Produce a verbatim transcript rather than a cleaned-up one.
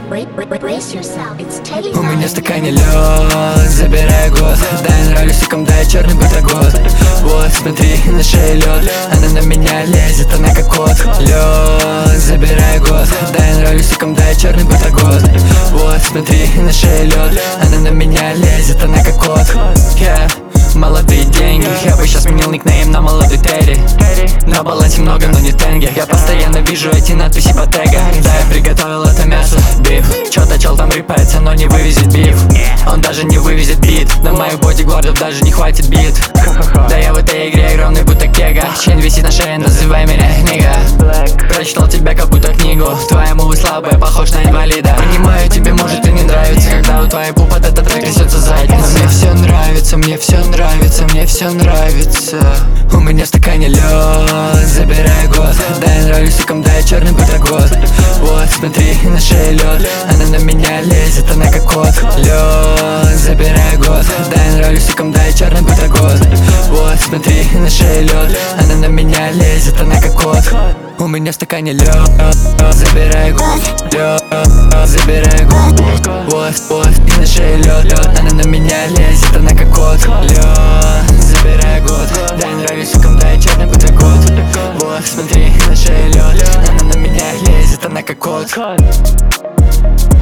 У меня в стакане лед, забирай год. Да, я нравлюсь, сукам, да, я черный бутерброд. Вот, смотри, на шее лед, она на меня лезет, она как кот. Лед, забирай год. Да, я нравлюсь, сукам, да, я черный бутерброд. Вот, смотри, на шее лед, она на меня лезет, она как кот. Yeah. Молодые деньги, я бы сейчас сменил никнейм на молодой Терри. На балансе много, но не тенге. Я постоянно вижу эти надписи по тегам. Да, я приготовил это мясо, биф. Чё-то чел там рыпается, но не вывезет биф. Он даже не вывезет бит. На моих бодигвардов даже не хватит бит. Да, я в этой игре огромный будто кега. Чейн висит на шее, называй меня книга. Прочитал тебя как будто книгу. Твоя мова слабая, похож на инвалида. Понимаю, тебе может и не нравится, когда у твоей пуп от этот трек трясется задница. Но мне все нравится, мне все нравится, мне все нравится. У меня в стакане лед, забирай год. Да, я нравлюсь, сукам, да, я черный бутерброд. Вот, смотри, на шее лед, она на меня лезет, она как кот. Лед, забирай год. Да, я нравлюсь, сукам, да, я черный бутерброд. Вот, смотри, на шее лед, она на меня лезет, она как кот. У меня в стакане лед, забирай год. Лед, забирай год. Вот, вот, и на шее лед, лед, она на меня лезет, она как кот. Лед, забирай год. Да, я нравлюсь, сукам, да, я черный бутерброд. Вот, смотри, на шее лед, она на меня лезет, она как кот.